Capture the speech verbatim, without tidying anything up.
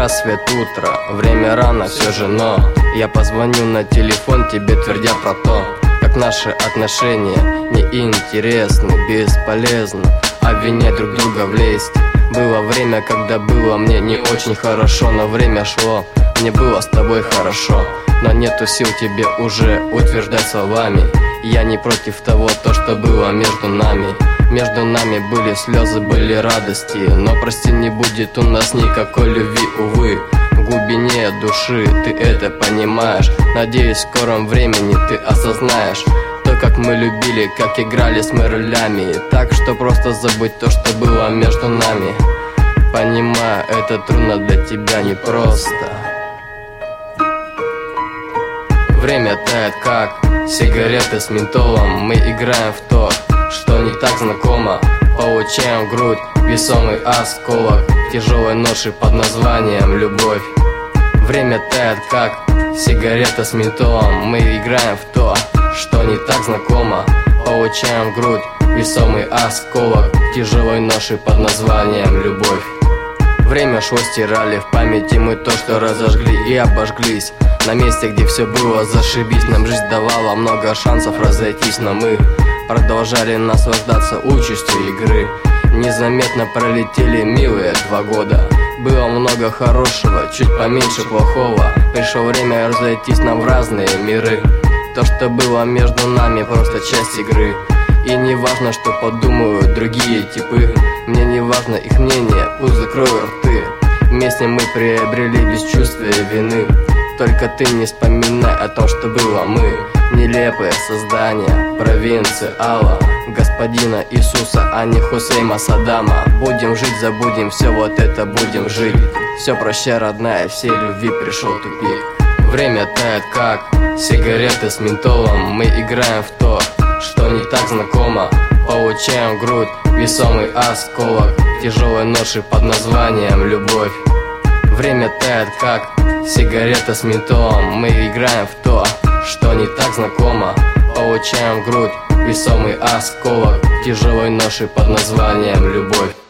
рассвет утра, время рано все же, но я позвоню на телефон тебе, твердя про то, как наши отношения неинтересны, бесполезно обвинять друг друга в лести. Было время, когда было мне не очень хорошо, но время шло, мне было с тобой хорошо. Но нету сил тебе уже утверждать словами. Я не против того, то, что было между нами. Между нами были слезы, были радости, но прости, не будет у нас никакой любви, увы. В глубине души ты это понимаешь. Надеюсь, в скором времени ты осознаешь то, как мы любили, как играли с мы ролями. Так что просто забудь то, что было между нами. Понимаю, это трудно для тебя, непросто. Время тает, как сигареты с ментолом. Мы играем в то, что не так знакомо. Получаем в грудь весомый осколок тяжелой ноши под названием любовь. Время тает, как сигарета с ментолом. Мы играем в то, что не так знакомо. Получаем в грудь весомый осколок тяжелой ноши под названием любовь. Время шло, стирали в памяти мы то, что разожгли и обожглись. На месте, где все было зашибись. Нам жизнь давала много шансов разойтись, но мы продолжали наслаждаться участью игры. Незаметно пролетели милые два года. Было много хорошего, чуть поменьше плохого. Пришло время разойтись нам в разные миры. То, что было между нами, просто часть игры. И не важно, что подумают другие типы. Мне не важно их мнение, пусть закроют рты. Вместе мы приобрели бесчувствие вины. Только ты не вспоминай о том, что было мы. Нелепые создания, провинциала, господина Иисуса, а не Хусейма Саддама. Будем жить, забудем все, вот это будем жить. Все прощай, родная, всей любви пришел тупик. Время тает, как сигареты с ментолом. Мы играем в то, что не так знакомо. Получаем в грудь весомый осколок тяжелой ноши под названием любовь. Время тает, как сигарета с ментолом. Мы играем в то, что не так знакомо. Получаем в грудь весомый осколок тяжелой ноши под названием любовь.